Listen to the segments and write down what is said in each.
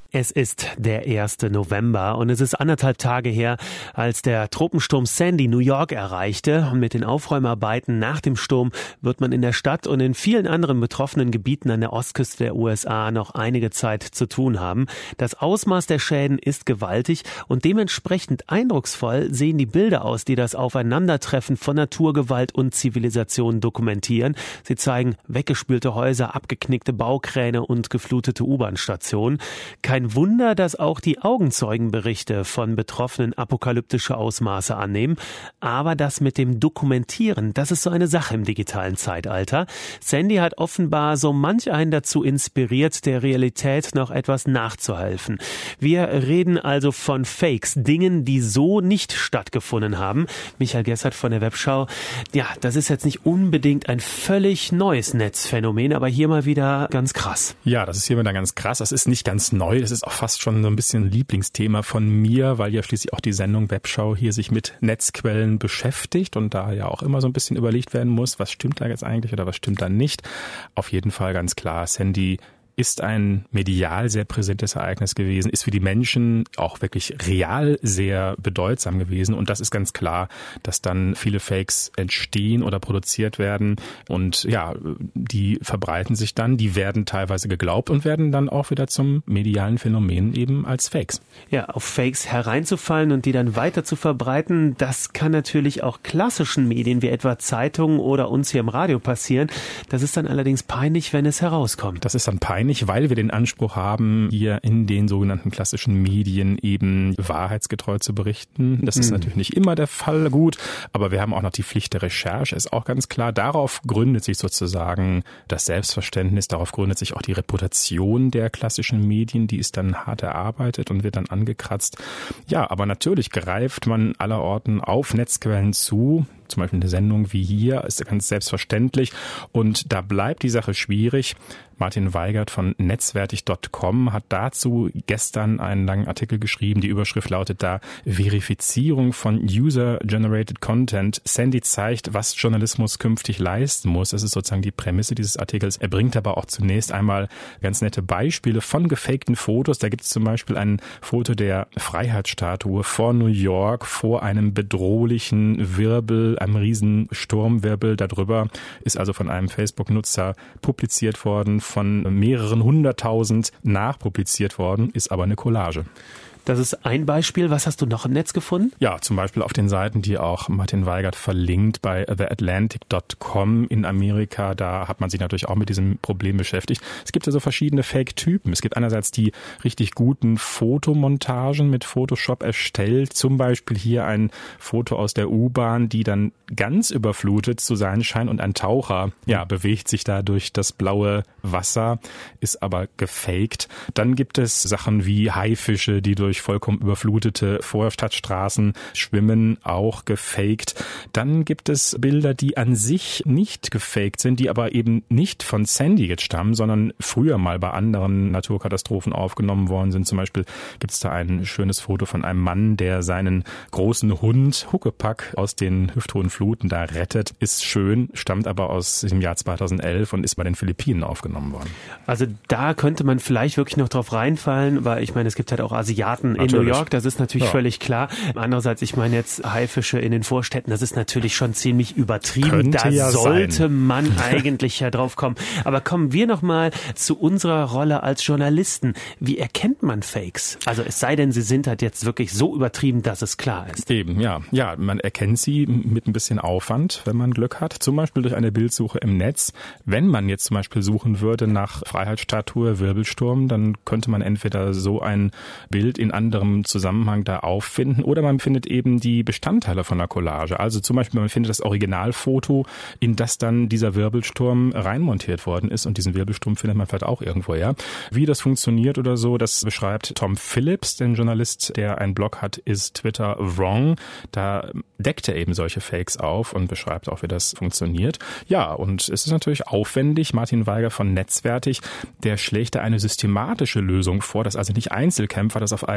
Es ist der 1. November und es ist 1,5 Tage her, als der Tropensturm Sandy New York erreichte. Und mit den Aufräumarbeiten nach dem Sturm wird man in der Stadt und in vielen anderen betroffenen Gebieten an der Ostküste der USA noch einige Zeit zu tun haben. Das Ausmaß der Schäden ist gewaltig und dementsprechend eindrucksvoll sehen die Bilder aus, die das Aufeinandertreffen von Naturgewalt und Zivilisation dokumentieren. Sie zeigen weggespülte Häuser, abgeknickte Baukräne und geflutete U-Bahn-Stationen. Kein Wunder, dass auch die Augenzeugenberichte von Betroffenen apokalyptische Ausmaße annehmen. Aber das mit dem Dokumentieren, das ist so eine Sache im digitalen Zeitalter. Sandy hat offenbar so manch einen dazu inspiriert, der Realität noch etwas nachzuhelfen. Wir reden also von Fakes, Dingen, die so nicht stattgefunden haben. Michael Gessert von der Webschau. Ja, das ist jetzt nicht unbedingt ein völlig neues Netzphänomen, aber hier mal wieder ganz krass. Ja, das ist hier wieder ganz krass. Das ist nicht ganz neu. Das ist auch fast schon so ein bisschen ein Lieblingsthema von mir, weil ja schließlich auch die Sendung Webschau hier sich mit Netzquellen beschäftigt und da ja auch immer so ein bisschen überlegt werden muss, was stimmt da jetzt eigentlich oder was stimmt da nicht. Auf jeden Fall ganz klar, Sandy ist ein medial sehr präsentes Ereignis gewesen, ist für die Menschen auch wirklich real sehr bedeutsam gewesen. Und das ist ganz klar, dass dann viele Fakes entstehen oder produziert werden. Und ja, die verbreiten sich dann, die werden teilweise geglaubt und werden dann auch wieder zum medialen Phänomen eben als Fakes. Ja, auf Fakes hereinzufallen und die dann weiter zu verbreiten, das kann natürlich auch klassischen Medien wie etwa Zeitungen oder uns hier im Radio passieren. Das ist dann allerdings peinlich, wenn es herauskommt. Das ist dann peinlich, weil wir den Anspruch haben, hier in den sogenannten klassischen Medien eben wahrheitsgetreu zu berichten. Das ist natürlich nicht immer der Fall, gut, aber wir haben auch noch die Pflicht der Recherche, ist auch ganz klar. Darauf gründet sich sozusagen das Selbstverständnis, darauf gründet sich auch die Reputation der klassischen Medien, die ist dann hart erarbeitet und wird dann angekratzt. Ja, aber natürlich greift man allerorten auf Netzquellen zu. Zum Beispiel eine Sendung wie hier ist ganz selbstverständlich und da bleibt die Sache schwierig. Martin Weigert von netzwertig.com hat dazu gestern einen langen Artikel geschrieben. Die Überschrift lautet da: Verifizierung von User-Generated Content. Sandy zeigt, was Journalismus künftig leisten muss. Das ist sozusagen die Prämisse dieses Artikels. Er bringt aber auch zunächst einmal ganz nette Beispiele von gefakten Fotos. Da gibt es zum Beispiel ein Foto der Freiheitsstatue vor New York, vor einem bedrohlichen Wirbel, einem riesen Sturmwirbel. Darüber ist also von einem Facebook-Nutzer publiziert worden, von mehreren 100.000 nachpubliziert worden, ist aber eine Collage. Das ist ein Beispiel. Was hast du noch im Netz gefunden? Ja, zum Beispiel auf den Seiten, die auch Martin Weigert verlinkt, bei theatlantic.com in Amerika. Da hat man sich natürlich auch mit diesem Problem beschäftigt. Es gibt also verschiedene Fake-Typen. Es gibt einerseits die richtig guten Fotomontagen mit Photoshop erstellt. Zum Beispiel hier ein Foto aus der U-Bahn, die dann ganz überflutet zu sein scheint und ein Taucher, ja, bewegt sich da durch das blaue Wasser, ist aber gefaked. Dann gibt es Sachen wie Haifische, die durch vollkommen überflutete Vorstadtstraßen schwimmen, auch gefaked. Dann gibt es Bilder, die an sich nicht gefaked sind, die aber eben nicht von Sandy jetzt stammen, sondern früher mal bei anderen Naturkatastrophen aufgenommen worden sind. Zum Beispiel gibt es da ein schönes Foto von einem Mann, der seinen großen Hund Huckepack aus den hüfthohen Fluten da rettet. Ist schön, stammt aber aus dem Jahr 2011 und ist bei den Philippinen aufgenommen worden. Also da könnte man vielleicht wirklich noch drauf reinfallen, weil ich meine, es gibt halt auch Asiaten in New York, das ist natürlich völlig klar. Andererseits, ich meine jetzt Haifische in den Vorstädten, das ist natürlich schon ziemlich übertrieben. Könnte da ja sollte sein. Man eigentlich ja drauf kommen. Aber kommen wir noch mal zu unserer Rolle als Journalisten. Wie erkennt man Fakes? Also es sei denn, sie sind halt jetzt wirklich so übertrieben, dass es klar ist. Eben, ja. Ja, man erkennt sie mit ein bisschen Aufwand, wenn man Glück hat. Zum Beispiel durch eine Bildsuche im Netz. Wenn man jetzt zum Beispiel suchen würde nach Freiheitsstatue, Wirbelsturm, dann könnte man entweder so ein Bild in anderem Zusammenhang da auffinden oder man findet eben die Bestandteile von der Collage. Also zum Beispiel man findet das Originalfoto, in das dann dieser Wirbelsturm reinmontiert worden ist und diesen Wirbelsturm findet man vielleicht auch irgendwo, ja. Wie das funktioniert oder so, das beschreibt Tom Phillips, den Journalist, der einen Blog hat, Is Twitter Wrong. Da deckt er eben solche Fakes auf und beschreibt auch, wie das funktioniert. Ja, und es ist natürlich aufwendig. Martin Weigert von Netzwertig, der schlägt da eine systematische Lösung vor, dass also nicht Einzelkämpfer das auf eigene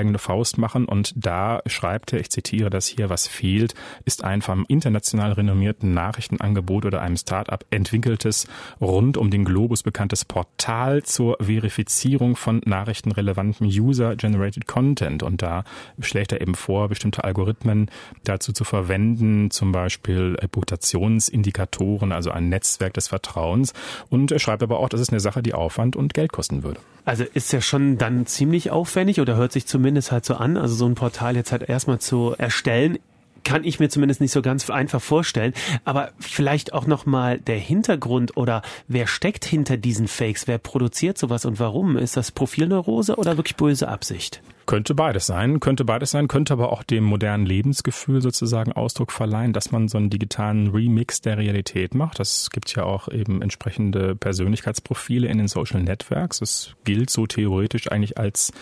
eigene Faust machen. Und da schreibt er, ich zitiere das hier, was fehlt, ist ein vom international renommierten Nachrichtenangebot oder einem Start-up entwickeltes, rund um den Globus bekanntes Portal zur Verifizierung von nachrichtenrelevantem User-Generated Content. Und da schlägt er eben vor, bestimmte Algorithmen dazu zu verwenden, zum Beispiel Reputationsindikatoren, also ein Netzwerk des Vertrauens. Und er schreibt aber auch, das ist eine Sache, die Aufwand und Geld kosten würde. Also ist ja schon dann ziemlich aufwendig oder hört sich zumindest halt so an, also so ein Portal jetzt halt erstmal zu erstellen. Kann ich mir zumindest nicht so ganz einfach vorstellen. Aber vielleicht auch nochmal der Hintergrund oder wer steckt hinter diesen Fakes? Wer produziert sowas und warum? Ist das Profilneurose oder wirklich böse Absicht? Könnte beides sein, könnte aber auch dem modernen Lebensgefühl sozusagen Ausdruck verleihen, dass man so einen digitalen Remix der Realität macht. Das gibt ja auch eben entsprechende Persönlichkeitsprofile in den Social Networks. Es gilt so theoretisch eigentlich als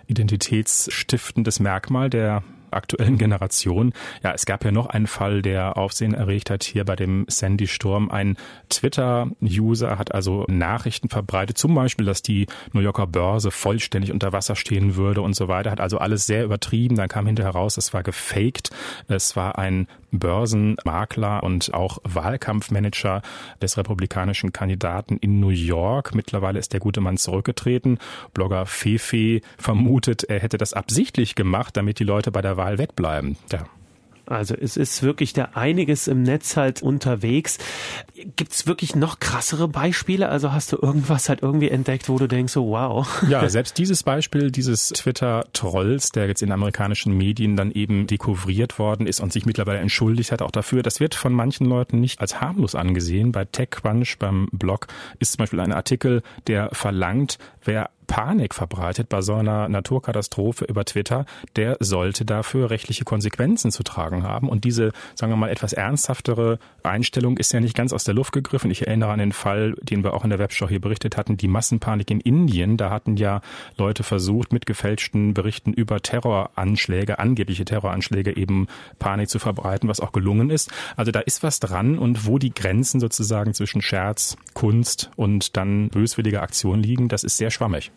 identitätsstiftendes Merkmal der aktuellen Generation. Ja, es gab ja noch einen Fall, der Aufsehen erregt hat hier bei dem Sandy-Sturm. Ein Twitter-User hat also Nachrichten verbreitet, zum Beispiel, dass die New Yorker Börse vollständig unter Wasser stehen würde und so weiter. Hat also alles sehr übertrieben. Dann kam hinterher raus, es war gefaked. Es war ein Börsenmakler und auch Wahlkampfmanager des republikanischen Kandidaten in New York. Mittlerweile ist der gute Mann zurückgetreten. Blogger Fefe vermutet, er hätte das absichtlich gemacht, damit die Leute bei der Wahl wegbleiben. Ja. Also es ist wirklich da einiges im Netz halt unterwegs. Gibt's wirklich noch krassere Beispiele? Also hast du irgendwas halt irgendwie entdeckt, wo du denkst, so wow. Ja, selbst dieses Beispiel dieses Twitter-Trolls, der jetzt in amerikanischen Medien dann eben dekouvriert worden ist und sich mittlerweile entschuldigt hat auch dafür, das wird von manchen Leuten nicht als harmlos angesehen. Bei TechCrunch, beim Blog, ist zum Beispiel ein Artikel, der verlangt, wer Panik verbreitet bei so einer Naturkatastrophe über Twitter, der sollte dafür rechtliche Konsequenzen zu tragen haben. Und diese, sagen wir mal, etwas ernsthaftere Einstellung ist ja nicht ganz aus der Luft gegriffen. Ich erinnere an den Fall, den wir auch in der Webshow hier berichtet hatten, die Massenpanik in Indien. Da hatten ja Leute versucht, mit gefälschten Berichten über Terroranschläge, angebliche Terroranschläge, eben Panik zu verbreiten, was auch gelungen ist. Also da ist was dran, und wo die Grenzen sozusagen zwischen Scherz, Kunst und dann böswilliger Aktion liegen, das ist sehr schwammig.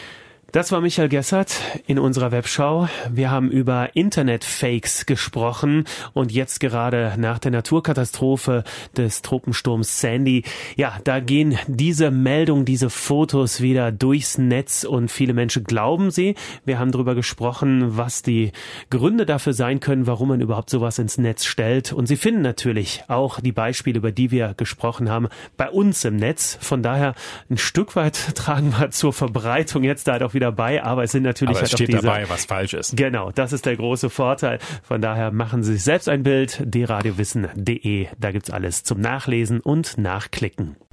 Das war Michael Gessert in unserer Webschau. Wir haben über Internet-Fakes gesprochen und jetzt gerade nach der Naturkatastrophe des Tropensturms Sandy, ja, da gehen diese Meldungen, diese Fotos wieder durchs Netz und viele Menschen glauben sie. Wir haben darüber gesprochen, was die Gründe dafür sein können, warum man überhaupt sowas ins Netz stellt. Und Sie finden natürlich auch die Beispiele, über die wir gesprochen haben, bei uns im Netz. Von daher ein Stück weit tragen wir zur Verbreitung jetzt da halt auch wieder bei, aber es sind natürlich halt auch steht dabei, was falsch ist. Genau, das ist der große Vorteil. Von daher machen Sie sich selbst ein Bild, dradiowissen.de, da gibt's alles zum Nachlesen und Nachklicken.